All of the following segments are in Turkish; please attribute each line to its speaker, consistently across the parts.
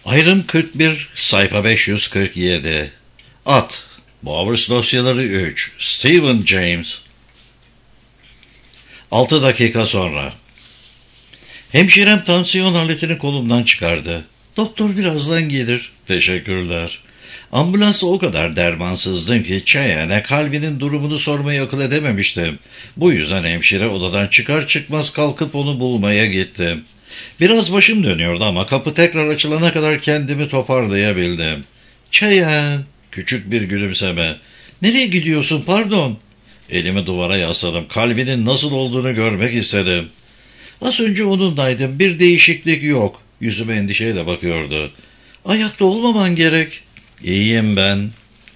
Speaker 1: Ayrım 41, sayfa 547. At, Bowers dosyaları 3, Stephen James. 6 dakika sonra. Hemşirem tansiyon aletini kolumdan çıkardı. Doktor birazdan gelir. Teşekkürler. Ambulansla o kadar dermansızdım ki Cheyenne'e kalbinin durumunu sormayı akıl edememiştim. Bu yüzden hemşire odadan çıkar çıkmaz kalkıp onu bulmaya gittim. Biraz başım dönüyordu ama kapı tekrar açılana kadar kendimi toparlayabildim. Cheyenne, küçük bir gülümseme. Nereye gidiyorsun, pardon? Elimi duvara yasladım. Kalbinin nasıl olduğunu görmek istedim. Az önce onundaydım. Bir değişiklik yok. Yüzüme endişeyle bakıyordu. Ayakta olmaman gerek. İyiyim ben.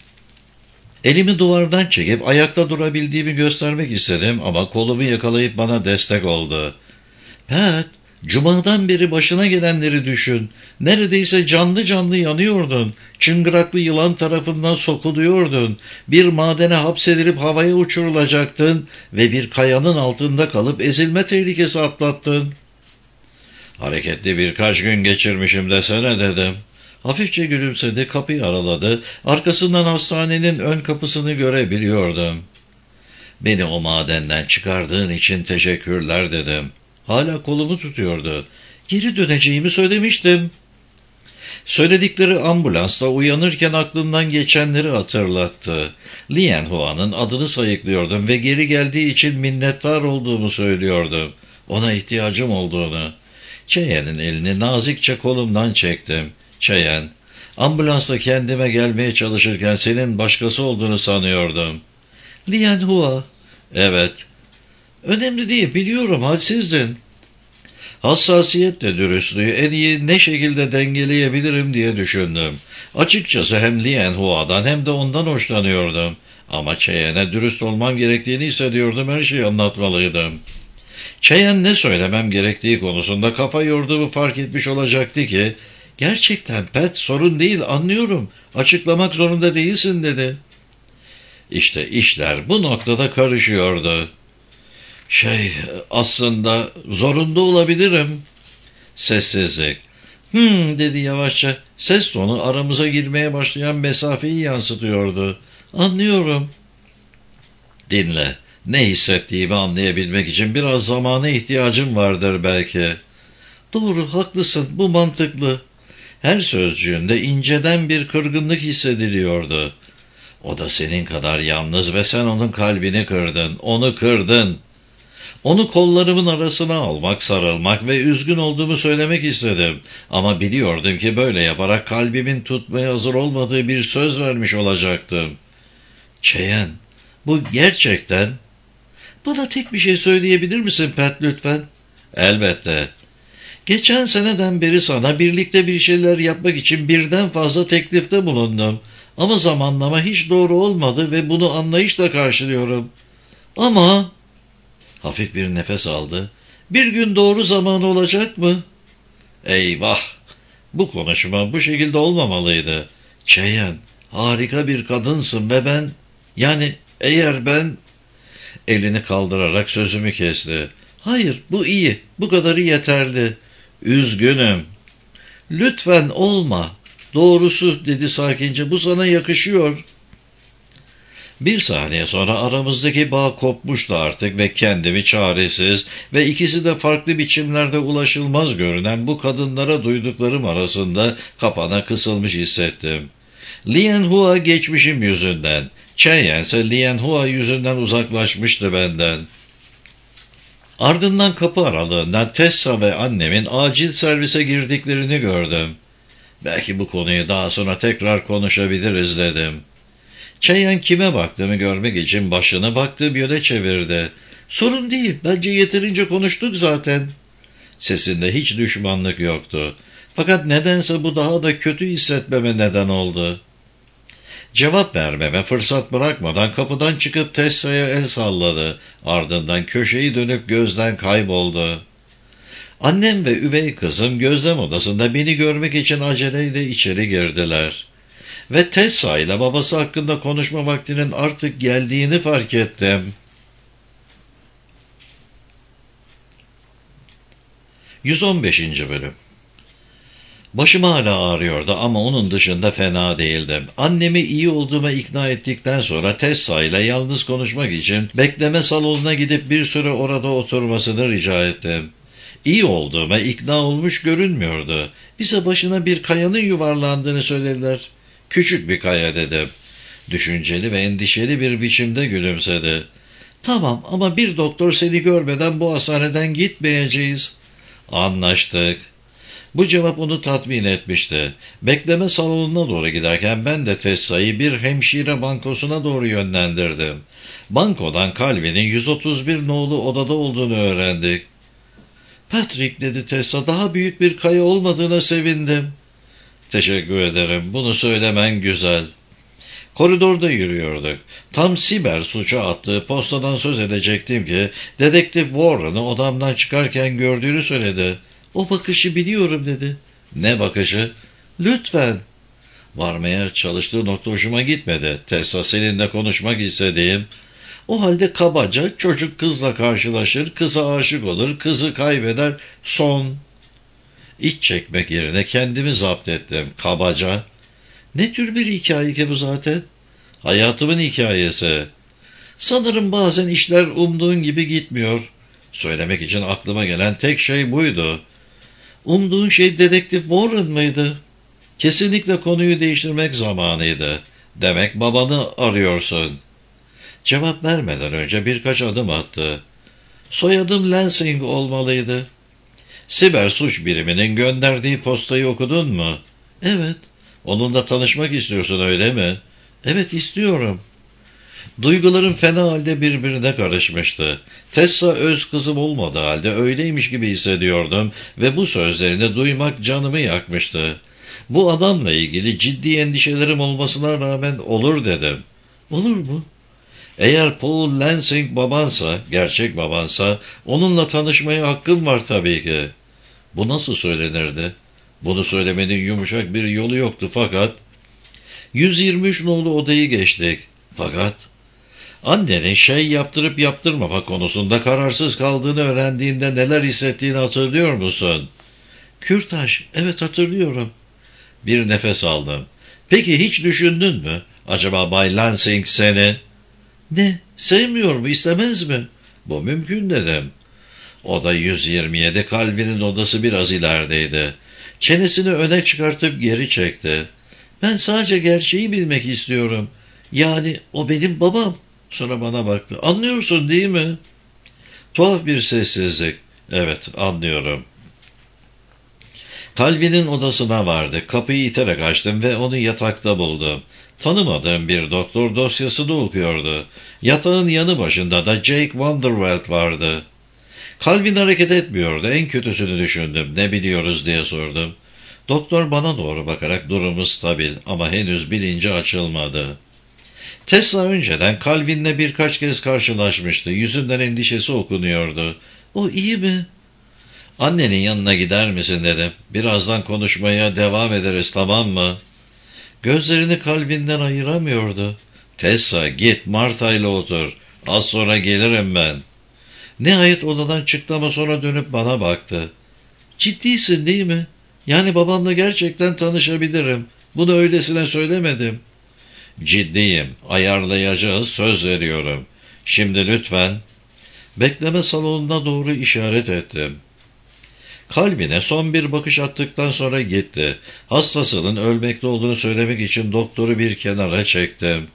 Speaker 1: Elimi duvardan çekip ayakta durabildiğimi göstermek istedim ama kolumu yakalayıp bana destek oldu. Pat, cumadan beri başına gelenleri düşün. Neredeyse canlı canlı yanıyordun. Çıngıraklı yılan tarafından sokuluyordun. Bir madene hapsedilip havaya uçurulacaktın ve bir kayanın altında kalıp ezilme tehlikesi atlattın. Hareketli birkaç gün geçirmişim desene dedim. Hafifçe gülümsedi, kapıyı araladı. Arkasından hastanenin ön kapısını görebiliyordum. Beni o madenden çıkardığın için teşekkürler dedim. Hala kolumu tutuyordu. Geri döneceğimi söylemiştim. Söyledikleri ambulansla uyanırken aklımdan geçenleri hatırlattı. Lian Hua'nın adını sayıklıyordum ve geri geldiği için minnettar olduğumu söylüyordum. Ona ihtiyacım olduğunu. Cheyenne'in elini nazikçe kolumdan çektim. Cheyenne, ambulansla kendime gelmeye çalışırken senin başkası olduğunu sanıyordum. Lian Hua. Evet. Önemli değil, biliyorum, halsizdin. Hassasiyetle dürüstlüğü en iyi ne şekilde dengeleyebilirim diye düşündüm. Açıkçası hem Lian Hua'dan hem de ondan hoşlanıyordum. Ama Cheyenne'e dürüst olmam gerektiğini hissediyordum, her şeyi anlatmalıydım. Cheyenne ne söylemem gerektiği konusunda kafa yorduğumu fark etmiş olacaktı ki, gerçekten Pat, sorun değil, anlıyorum, açıklamak zorunda değilsin dedi. İşte işler bu noktada karışıyordu. Aslında zorunda olabilirim. Sessizlik. Dedi yavaşça. Ses tonu aramıza girmeye başlayan mesafeyi yansıtıyordu. Anlıyorum. Dinle. Ne hissettiğimi anlayabilmek için biraz zamana ihtiyacım vardır belki. Doğru, haklısın, bu mantıklı. Her sözcüğünde inceden bir kırgınlık hissediliyordu. O da senin kadar yalnız ve sen onun kalbini kırdın. Onu kırdın. Onu kollarımın arasına almak, sarılmak ve üzgün olduğumu söylemek istedim. Ama biliyordum ki böyle yaparak kalbimin tutmaya hazır olmadığı bir söz vermiş olacaktım. Cheyenne, bu gerçekten... Bana tek bir şey söyleyebilir misin Pat, lütfen? Elbette. Geçen seneden beri sana birlikte bir şeyler yapmak için birden fazla teklifte bulundum. Ama zamanlama hiç doğru olmadı ve bunu anlayışla karşılıyorum. Ama... Hafif bir nefes aldı. Bir gün doğru zamanı olacak mı? Eyvah! Bu konuşma bu şekilde olmamalıydı. Cheyenne, harika bir kadınsın ve ben... Yani eğer ben... Elini kaldırarak sözümü kesti. Hayır, bu iyi. Bu kadarı yeterli. Üzgünüm. Lütfen olma. Doğrusu, dedi sakince, bu sana yakışıyor. Bir saniye sonra aramızdaki bağ kopmuştu artık ve kendimi çaresiz ve ikisi de farklı biçimlerde ulaşılmaz görünen bu kadınlara duyduklarım arasında kapana kısılmış hissettim. Lian Hua geçmişim yüzünden, Cheyenne ise Lian Hua yüzünden uzaklaşmıştı benden. Ardından kapı aralığından Tessa ve annemin acil servise girdiklerini gördüm. Belki bu konuyu daha sonra tekrar konuşabiliriz dedim. Cheyenne kime baktığımı görmek için başını baktığım yöne çevirdi. Sorun değil, bence yeterince konuştuk zaten. Sesinde hiç düşmanlık yoktu. Fakat nedense bu daha da kötü hissetmeme neden oldu. Cevap vermeme fırsat bırakmadan kapıdan çıkıp Tessa'ya el salladı. Ardından köşeyi dönüp gözden kayboldu. Annem ve üvey kızım gözlem odasında beni görmek için aceleyle içeri girdiler. Ve Tessa ile babası hakkında konuşma vaktinin artık geldiğini fark ettim. 115. Bölüm. Başım hala ağrıyordu ama onun dışında fena değildim. Annemi iyi olduğuma ikna ettikten sonra Tessa ile yalnız konuşmak için bekleme salonuna gidip bir süre orada oturmasını rica ettim. İyi olduğuma ikna olmuş görünmüyordu. Bize başına bir kayanın yuvarlandığını söylediler. Küçük bir kaya dedim. Düşünceli ve endişeli bir biçimde gülümsedi. Tamam ama bir doktor seni görmeden bu hastaneden gitmeyeceğiz. Anlaştık. Bu cevap onu tatmin etmişti. Bekleme salonuna doğru giderken ben de Tessa'yı bir hemşire bankosuna doğru yönlendirdim. Bankodan Calvin'in 131 nolu odada olduğunu öğrendik. Patrick, dedi Tessa, daha büyük bir kaya olmadığına sevindim. Teşekkür ederim, bunu söylemen güzel. Koridorda yürüyorduk. Tam siber suça attığı postadan söz edecektim ki dedektif Warren'ı odamdan çıkarken gördüğünü söyledi. O bakışı biliyorum, dedi. Ne bakışı? Lütfen. Varmaya çalıştığı nokta hoşuma gitmedi. Tessa, seninle konuşmak istediğim. O halde kabaca çocuk kızla karşılaşır, kıza aşık olur, kızı kaybeder, son. İç çekmek yerine kendimi zapt ettim. Kabaca. Ne tür bir hikaye ki bu zaten? Hayatımın hikayesi. Sanırım bazen işler umduğun gibi gitmiyor. Söylemek için aklıma gelen tek şey buydu. Umduğun şey dedektif Warren mıydı? Kesinlikle konuyu değiştirmek zamanıydı. Demek babanı arıyorsun. Cevap vermeden önce birkaç adım attı. Soyadım Lansing olmalıydı. Siber suç biriminin gönderdiği postayı okudun mu? Evet. Onunla tanışmak istiyorsun, öyle mi? Evet, istiyorum. Duygularım fena halde birbirine karışmıştı. Tessa öz kızım olmadığı halde öyleymiş gibi hissediyordum ve bu sözlerini duymak canımı yakmıştı. Bu adamla ilgili ciddi endişelerim olmasına rağmen olur dedim. Olur mu? Eğer Paul Lansing babansa, gerçek babansa, onunla tanışmaya hakkım var tabii ki. Bu nasıl söylenirdi? Bunu söylemenin yumuşak bir yolu yoktu fakat... 123 nolu odayı geçtik. Fakat... Annenin şey yaptırıp yaptırmama konusunda kararsız kaldığını öğrendiğinde neler hissettiğini hatırlıyor musun? Kürtaj, evet hatırlıyorum. Bir nefes aldım. Peki hiç düşündün mü? Acaba Bay Lansing seni... Ne? Sevmiyor mu? İstemez mi? Bu mümkün, dedim. Oda 127, Calvin'in odası biraz ilerideydi. Çenesini öne çıkartıp geri çekti. Ben sadece gerçeği bilmek istiyorum. Yani o benim babam. Sonra bana baktı. Anlıyorsun değil mi? Tuhaf bir sessizlik. Evet, anlıyorum. Calvin'in odasına vardık. Kapıyı iterek açtım ve onu yatakta buldum. Tanımadığım bir doktor dosyasını okuyordu. Yatağın yanı başında da Jake Vanderwelt vardı. Calvin hareket etmiyordu. En kötüsünü düşündüm. Ne biliyoruz diye sordum. Doktor bana doğru bakarak durumu stabil ama henüz bilinci açılmadı. Tessa önceden Calvin'le birkaç kez karşılaşmıştı. Yüzünden endişesi okunuyordu. O iyi mi? Annenin yanına gider misin, dedim. Birazdan konuşmaya devam ederiz, tamam mı? Gözlerini Calvin'den ayıramıyordu. Tessa, git Martha ile otur. Az sonra gelirim ben. Nihayet odadan çıktı ama sonra dönüp bana baktı. Ciddisin değil mi? Yani babamla gerçekten tanışabilirim. Bunu öylesine söylemedim. Ciddiyim. Ayarlayacağız, söz veriyorum. Şimdi lütfen. Bekleme salonuna doğru işaret ettim. Calvin'e son bir bakış attıktan sonra gitti. Hastasının ölmekte olduğunu söylemek için doktoru bir kenara çektim.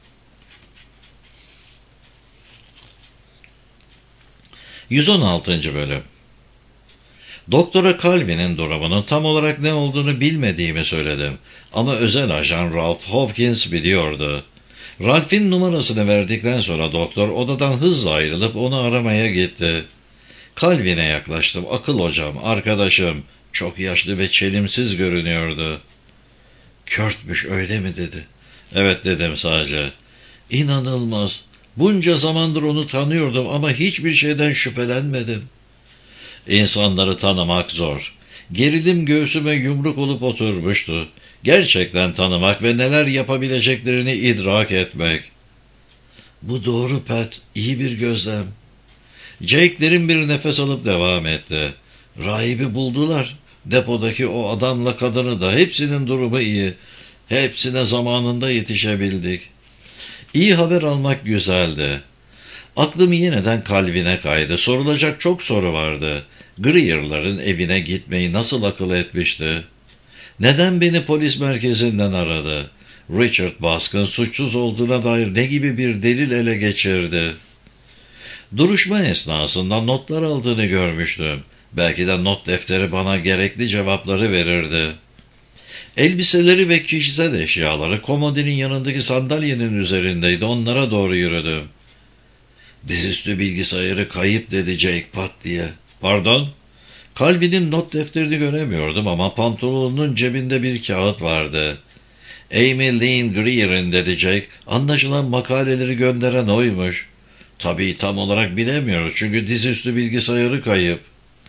Speaker 1: 116. Bölüm. Doktora Calvin'in durumunun tam olarak ne olduğunu bilmediğimi söyledim. Ama özel ajan Ralph Hawkins biliyordu. Ralph'in numarasını verdikten sonra doktor odadan hızla ayrılıp onu aramaya gitti. Calvin'e yaklaştım. Akıl hocam, arkadaşım. Çok yaşlı ve çelimsiz görünüyordu. Körtmüş, öyle mi, dedi. Evet, dedim sadece. İnanılmaz. Bunca zamandır onu tanıyordum ama hiçbir şeyden şüphelenmedim. İnsanları tanımak zor. Gerilim göğsüme yumruk olup oturmuştu. Gerçekten tanımak ve neler yapabileceklerini idrak etmek. Bu doğru Pat, iyi bir gözlem. Jake derin bir nefes alıp devam etti. Rahibi buldular. Depodaki o adamla kadını da, hepsinin durumu iyi. Hepsine zamanında yetişebildik. İyi haber almak güzeldi. Aklım yeniden Calvin'e kaydı. Sorulacak çok soru vardı. Greer'ların evine gitmeyi nasıl akıl etmişti? Neden beni polis merkezinden aradı? Richard Bask'ın suçsuz olduğuna dair ne gibi bir delil ele geçirdi? Duruşma esnasında notlar aldığını görmüştüm. Belki de not defteri bana gerekli cevapları verirdi. Elbiseleri ve kişisel eşyaları komodinin yanındaki sandalyenin üzerindeydi. Onlara doğru yürüdüm. "Dizüstü bilgisayarı kayıp," dedi Jake pat diye. "Pardon?" Calvin'in not defterini göremiyordum ama pantolonunun cebinde bir kağıt vardı. "Amy Lynn Greer'in," dedi Jake. "Anlaşılan makaleleri gönderen oymuş." "Tabii tam olarak bilemiyoruz çünkü dizüstü bilgisayarı kayıp."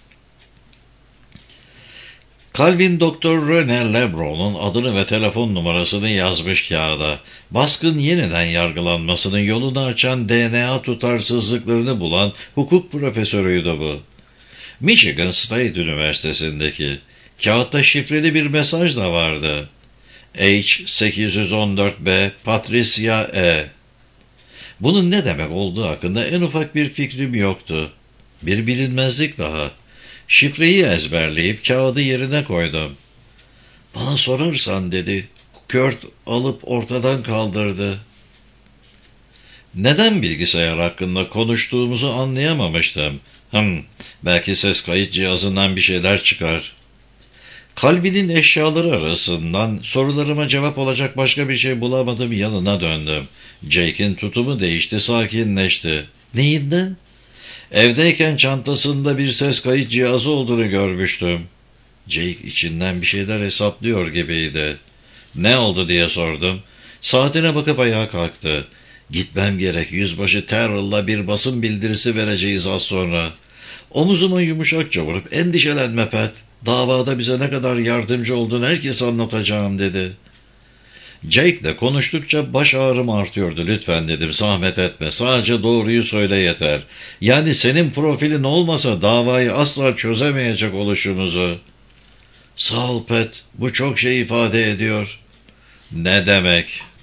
Speaker 1: Calvin Doktor Rene Lebron'un adını ve telefon numarasını yazmış kağıda. Baskın yeniden yargılanmasının yolunu açan DNA tutarsızlıklarını bulan hukuk profesörüydü bu. Michigan State Üniversitesi'ndeki. Kağıtta şifreli bir mesaj da vardı. H814B Patricia E. Bunun ne demek olduğu hakkında en ufak bir fikrim yoktu. Bir bilinmezlik daha. Şifreyi ezberleyip kağıdı yerine koydum. "Bana sorarsan," dedi. Kurt alıp ortadan kaldırdı. Neden bilgisayar hakkında konuştuğumuzu anlayamamıştım. Belki ses kayıt cihazından bir şeyler çıkar. Calvin'in eşyaları arasından sorularıma cevap olacak başka bir şey bulamadım, yanına döndüm. Jake'in tutumu değişti, sakinleşti. "Neyinden?" "Evdeyken çantasında bir ses kayıt cihazı olduğunu görmüştüm." Jake içinden bir şeyler hesaplıyor gibiydi. "Ne oldu?" diye sordum. Saatine bakıp ayağa kalktı. "Gitmem gerek. Yüzbaşı Terrell'la bir basın bildirisi vereceğiz az sonra." Omuzuma yumuşakça vurup, "Endişelenme Pat. Davada bize ne kadar yardımcı olduğunu herkese anlatacağım," dedi. Jake'le konuştukça baş ağrım artıyordu. "Lütfen," dedim, "zahmet etme. Sadece doğruyu söyle yeter. Yani senin profilin olmasa davayı asla çözemeyecek oluşumuzu." "Sağ ol Pat. Bu çok şey ifade ediyor." "Ne demek?"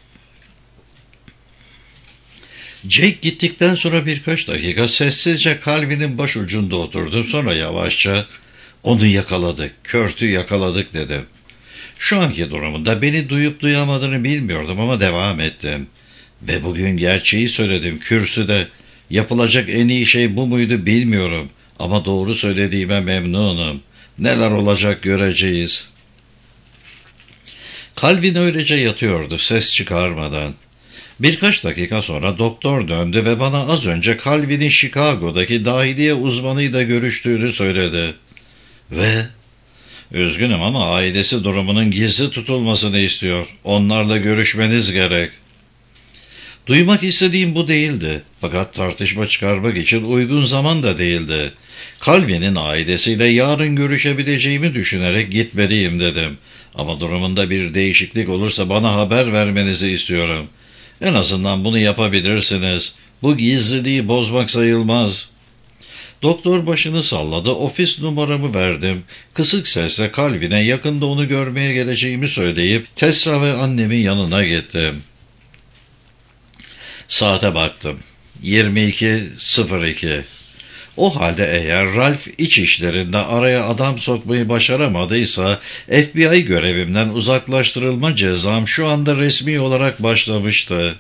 Speaker 1: Jake gittikten sonra birkaç dakika sessizce Calvin'in başucunda oturdum. Sonra yavaşça, "Onu yakaladık, Kurt'u yakaladık," dedim. Şu anki durumunda beni duyup duyamadığını bilmiyordum ama devam ettim. "Ve bugün gerçeği söyledim kürsüde. Yapılacak en iyi şey bu muydu bilmiyorum. Ama doğru söylediğime memnunum. Neler olacak göreceğiz." Calvin öylece yatıyordu, ses çıkarmadan. Birkaç dakika sonra doktor döndü ve bana az önce Calvin'in Chicago'daki dahiliye uzmanıyla görüştüğünü söyledi. Ve "Üzgünüm ama ailesi durumunun gizli tutulmasını istiyor. Onlarla görüşmeniz gerek." Duymak istediğim bu değildi. Fakat tartışma çıkarmak için uygun zaman da değildi. Calvin'in ailesiyle yarın görüşebileceğimi düşünerek gitmeliyim dedim. "Ama durumunda bir değişiklik olursa bana haber vermenizi istiyorum. En azından bunu yapabilirsiniz. Bu gizliliği bozmak sayılmaz." Doktor başını salladı. Ofis numaramı verdim. Kısık sesle Calvin'e yakında onu görmeye geleceğimi söyleyip Tessa ve annemin yanına gittim. Saate baktım. 22:02. O halde eğer Ralph iç işlerinde araya adam sokmayı başaramadıysa FBI görevimden uzaklaştırılma cezam şu anda resmi olarak başlamıştı.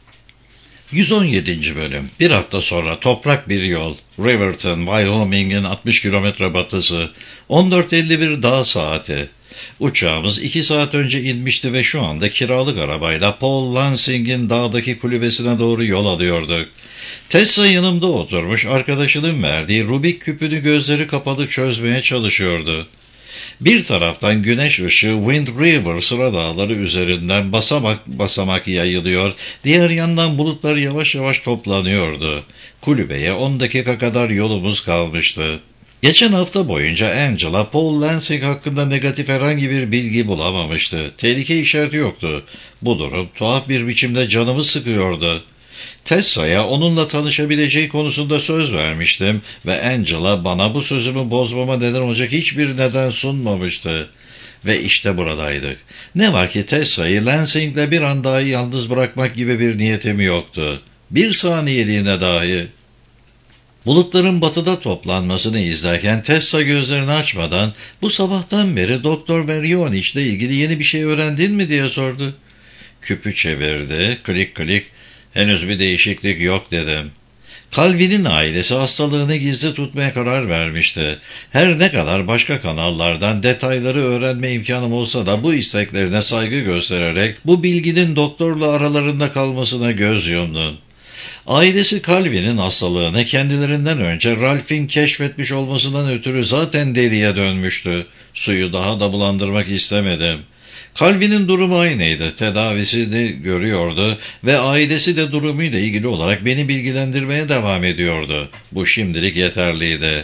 Speaker 1: 117. Bölüm. Bir hafta sonra toprak bir yol. Riverton, Wyoming'in 60 kilometre batısı. 14:51 dağ saati. Uçağımız 2 saat önce inmişti ve şu anda kiralık arabayla Paul Lansing'in dağdaki kulübesine doğru yol alıyorduk. Tessa yanımda oturmuş, arkadaşının verdiği Rubik küpünü gözleri kapalı çözmeye çalışıyordu. Bir taraftan güneş ışığı Wind River sıra dağları üzerinden basamak basamak yayılıyor, diğer yandan bulutlar yavaş yavaş toplanıyordu. Kulübeye 10 dakika kadar yolumuz kalmıştı. Geçen hafta boyunca Angela, Paul Lansing hakkında negatif herhangi bir bilgi bulamamıştı. Tehlike işareti yoktu. Bu durum tuhaf bir biçimde canımı sıkıyordu. Tessa'ya onunla tanışabileceği konusunda söz vermiştim ve Angela bana bu sözümü bozmama neden olacak hiçbir neden sunmamıştı. Ve işte buradaydık. Ne var ki Tessa'yı Lansing'le bir an dahi yalnız bırakmak gibi bir niyetim yoktu. Bir saniyeliğine dahi. Bulutların batıda toplanmasını izlerken Tessa gözlerini açmadan "Bu sabahtan beri Doktor Verionich ile ilgili yeni bir şey öğrendin mi?" diye sordu. Küpü çevirdi, klik klik, "Henüz bir değişiklik yok," dedim. Calvin'in ailesi hastalığını gizli tutmaya karar vermişti. Her ne kadar başka kanallardan detayları öğrenme imkanım olsa da bu isteklerine saygı göstererek bu bilginin doktorla aralarında kalmasına göz yumdum. Ailesi Calvin'in hastalığını kendilerinden önce Ralph'in keşfetmiş olmasından ötürü zaten deliye dönmüştü. Suyu daha da bulandırmak istemedim. Calvin'in durumu aynıydı. Tedavisini görüyordu ve ailesi de durumuyla ilgili olarak beni bilgilendirmeye devam ediyordu. Bu şimdilik yeterliydi.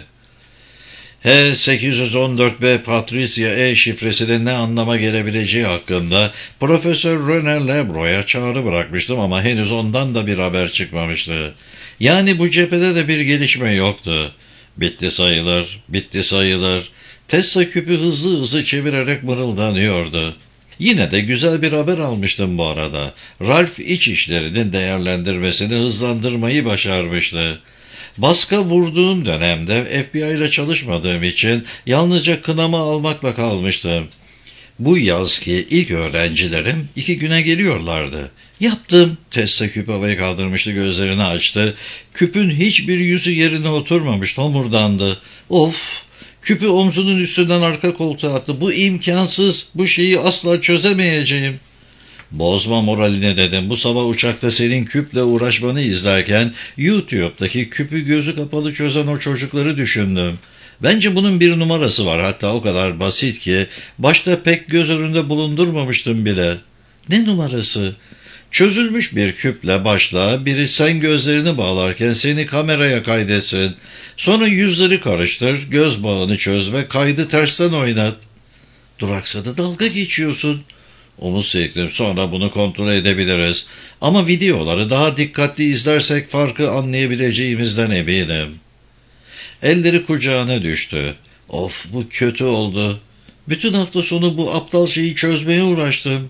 Speaker 1: H814B Patricia E şifresinin ne anlama gelebileceği hakkında Profesör René Lebro'ya çağrı bırakmıştım ama henüz ondan da bir haber çıkmamıştı. Yani bu cephede de bir gelişme yoktu. Bitti sayılır, bitti sayılır. Tessa küpü hızlı hızlı çevirerek mırıldanıyordu. Yine de güzel bir haber almıştım bu arada. Ralph iç işlerinin değerlendirmesini hızlandırmayı başarmıştı. Baska vurduğum dönemde FBI ile çalışmadığım için yalnızca kınama almakla kalmıştım. Bu yazki ilk öğrencilerim 2 güne geliyorlardı. Yaptım. Tessa küpü havaya kaldırmıştı, gözlerini açtı. Küpün hiçbir yüzü yerine oturmamış, homurdandı. Of! Küpü omzunun üstünden arka koltuğa attı. Bu imkansız, bu şeyi asla çözemeyeceğim. Bozma moralini dedim. Bu sabah uçakta senin küple uğraşmanı izlerken YouTube'daki küpü gözü kapalı çözen o çocukları düşündüm. Bence bunun bir numarası var, hatta o kadar basit ki başta pek göz önünde bulundurmamıştım bile. Ne numarası? Çözülmüş bir küple başla, biri sen gözlerini bağlarken seni kameraya kaydetsin. Sonra yüzleri karıştır, göz bağını çöz ve kaydı tersten oynat. Duraksadı, dalga geçiyorsun. Omuz silktim. Sonra bunu kontrol edebiliriz. Ama videoları daha dikkatli izlersek farkı anlayabileceğimizden eminim. Elleri kucağına düştü. Of, bu kötü oldu. Bütün hafta sonu bu aptal şeyi çözmeye uğraştım.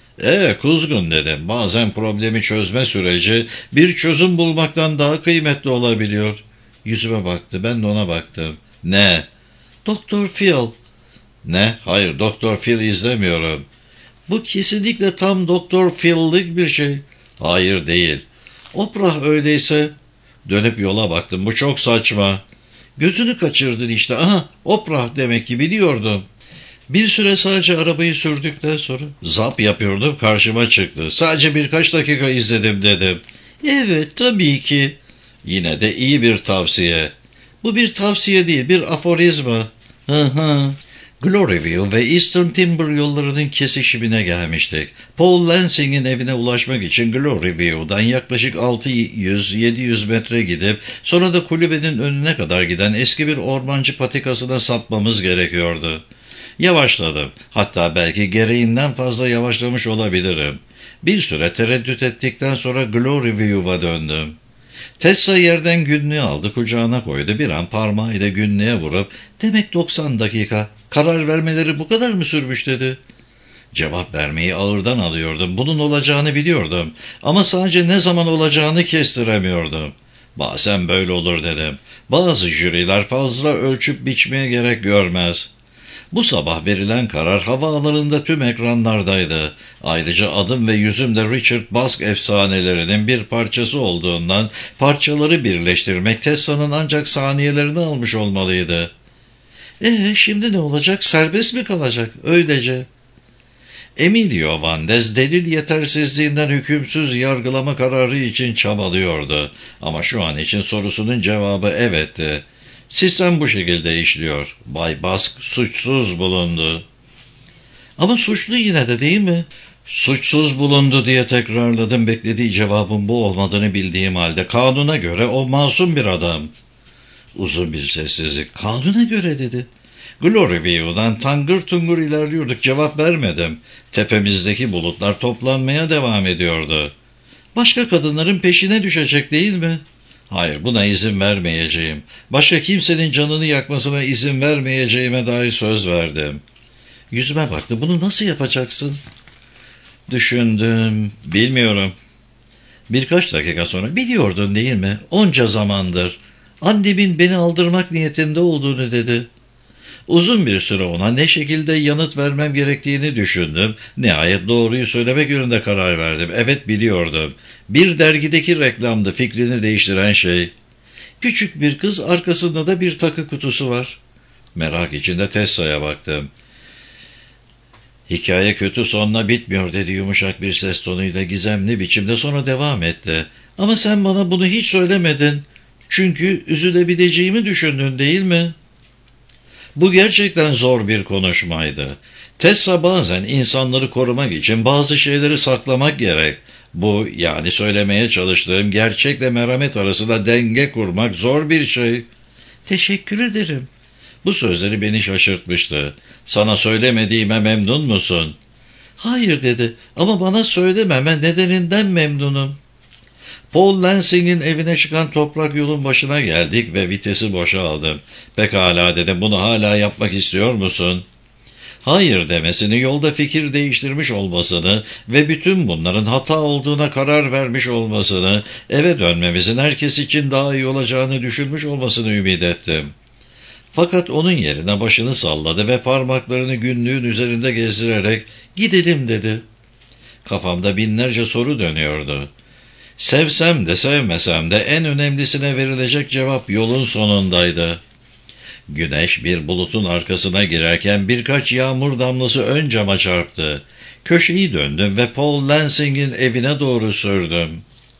Speaker 1: Kuzgun dedim. Bazen problemi çözme süreci bir çözüm bulmaktan daha kıymetli olabiliyor. Yüzüme baktı. Ben de ona baktım. Ne? Doktor Phil. Ne? Hayır, Doktor Phil izlemiyorum. Bu kesinlikle tam Doktor Phil'lik bir şey. Hayır değil. Oprah öyleyse. Dönüp yola baktım. Bu çok saçma. Gözünü kaçırdın işte. Aha, Oprah demek ki, biliyordum. Bir süre sadece arabayı sürdükten sonra zap yapıyordum, karşıma çıktı. Sadece birkaç dakika izledim dedim. Evet, tabii ki. Yine de iyi bir tavsiye. Bu bir tavsiye değil, bir aforizma. Hı. Gloryview ve Eastern Timber yollarının kesişimine gelmiştik. Paul Lansing'in evine ulaşmak için Gloryview'dan yaklaşık 600-700 metre gidip sonra da kulübenin önüne kadar giden eski bir ormancı patikasına sapmamız gerekiyordu. Yavaşladım. Hatta belki gereğinden fazla yavaşlamış olabilirim. Bir süre tereddüt ettikten sonra Gloryview'a döndüm. Tessa yerden günlüğü aldı, kucağına koydu. Bir an parmağıyla günlüğe vurup "Demek 90 dakika. Karar vermeleri bu kadar mı sürmüş?" dedi. Cevap vermeyi ağırdan alıyordum. Bunun olacağını biliyordum. Ama sadece ne zaman olacağını kestiremiyordum. Bazen böyle olur dedim. Bazı jüriler fazla ölçüp biçmeye gerek görmez. Bu sabah verilen karar havaalanında tüm ekranlardaydı. Ayrıca adım ve yüzüm de Richard Bask efsanelerinin bir parçası olduğundan parçaları birleştirmek Tessa'nın ancak saniyelerini almış olmalıydı. Şimdi ne olacak? Serbest mi kalacak? Öylece. Emilio Vandes delil yetersizliğinden hükümsüz yargılama kararı için çabalıyordu. Ama şu an için sorusunun cevabı evetti. Sistem bu şekilde işliyor. Bay Bask suçsuz bulundu. Ama suçlu yine de, değil mi? Suçsuz bulundu diye tekrarladım, beklediği cevabın bu olmadığını bildiğim halde. Kanuna göre o masum bir adam. Uzun bir sessizlik. Kanuna göre dedi. Gloryview'dan tangır tungur ilerliyorduk, cevap vermedim. Tepemizdeki bulutlar toplanmaya devam ediyordu. Başka kadınların peşine düşecek değil mi? Hayır, buna izin vermeyeceğim. Başka kimsenin canını yakmasına izin vermeyeceğime dair söz verdim. Yüzüme baktı. Bunu nasıl yapacaksın? Düşündüm. Bilmiyorum. Birkaç dakika sonra biliyordun değil mi? Onca zamandır. Annemin beni aldırmak niyetinde olduğunu dedi. Uzun bir süre ona ne şekilde yanıt vermem gerektiğini düşündüm. Nihayet doğruyu söylemek yönünde karar verdim. Evet, biliyordum. Bir dergideki reklamdı fikrini değiştiren şey. Küçük bir kız, arkasında da bir takı kutusu var. Merak içinde Tessa'ya baktım. Hikaye kötü sonla bitmiyor dedi yumuşak bir ses tonuyla gizemli biçimde, sonra devam etti. Ama sen bana bunu hiç söylemedin. Çünkü üzülebileceğimi düşündün değil mi? Bu gerçekten zor bir konuşmaydı. Tessa, bazen insanları korumak için bazı şeyleri saklamak gerek. Bu, yani söylemeye çalıştığım gerçekle merhamet arasında denge kurmak zor bir şey. Teşekkür ederim. Bu sözleri beni şaşırtmıştı. Sana söylemediğime memnun musun? Hayır dedi, ama bana söylememe nedeninden memnunum. Paul Lansing'in evine çıkan toprak yolun başına geldik ve vitesi boşaldım. Pekala dedim, bunu hala yapmak istiyor musun? Hayır demesini, yolda fikir değiştirmiş olmasını ve bütün bunların hata olduğuna karar vermiş olmasını, eve dönmemizin herkes için daha iyi olacağını düşünmüş olmasını ümit ettim. Fakat onun yerine başını salladı ve parmaklarını günlüğün üzerinde gezdirerek "Gidelim" dedi. Kafamda binlerce soru dönüyordu. Sevsem de sevmesem de en önemlisine verilecek cevap yolun sonundaydı. Güneş bir bulutun arkasına girerken birkaç yağmur damlası ön cama çarptı. Köşeyi döndüm ve Paul Lansing'in evine doğru sürdüm.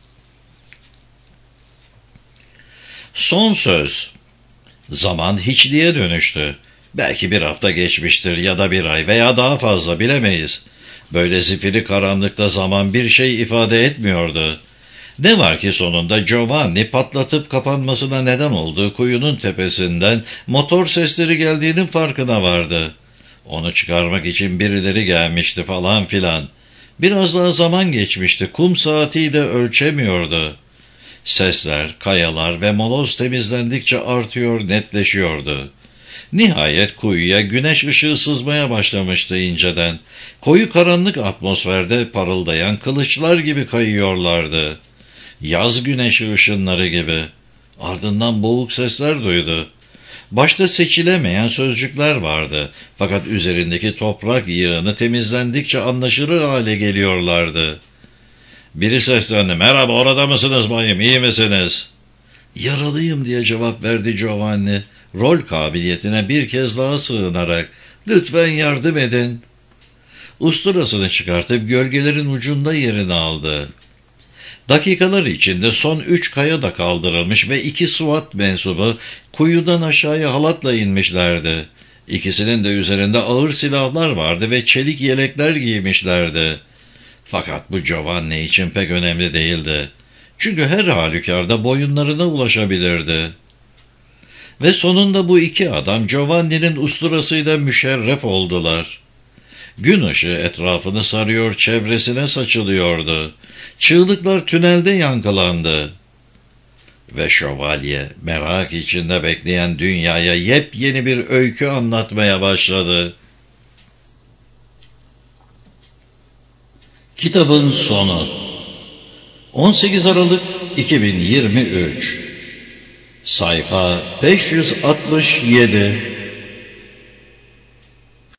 Speaker 1: Son söz. Zaman hiçliğe dönüştü. Belki bir hafta geçmiştir ya da bir ay veya daha fazla, bilemeyiz. Böyle zifiri karanlıkta zaman bir şey ifade etmiyordu. Ne var ki sonunda Giovanni patlatıp kapanmasına neden olduğu kuyunun tepesinden motor sesleri geldiğinin farkına vardı. Onu çıkarmak için birileri gelmişti falan filan. Biraz daha zaman geçmişti. Kum saatiyi de ölçemiyordu. Sesler, kayalar ve moloz temizlendikçe artıyor, netleşiyordu. Nihayet kuyuya güneş ışığı sızmaya başlamıştı inceden. Koyu karanlık atmosferde parıldayan kılıçlar gibi kayıyorlardı. Yaz güneşi ışınları gibi. Ardından boğuk sesler duydu. Başta seçilemeyen sözcükler vardı. Fakat üzerindeki toprak yığını temizlendikçe anlaşılır hale geliyorlardı. Biri seslendi. "Merhaba, orada mısınız bayım, iyi misiniz?" "Yaralıyım" diye cevap verdi Giovanni. Rol kabiliyetine bir kez daha sığınarak. "Lütfen yardım edin." Usturasını çıkartıp gölgelerin ucunda yerini aldı. Dakikalar içinde son 3 kaya da kaldırılmış ve 2 SWAT mensubu kuyudan aşağıya halatla inmişlerdi. İkisinin de üzerinde ağır silahlar vardı ve çelik yelekler giymişlerdi. Fakat bu Giovanni için pek önemli değildi. Çünkü her halükarda boyunlarına ulaşabilirdi. Ve sonunda bu iki adam Giovanni'nin usturasıyla müşerref oldular. Gün ışığı etrafını sarıyor, çevresine saçılıyordu. Çığlıklar tünelde yankılandı. Ve şövalye merak içinde bekleyen dünyaya yepyeni bir öykü anlatmaya başladı. Kitabın sonu. 18 Aralık 2023. Sayfa 567.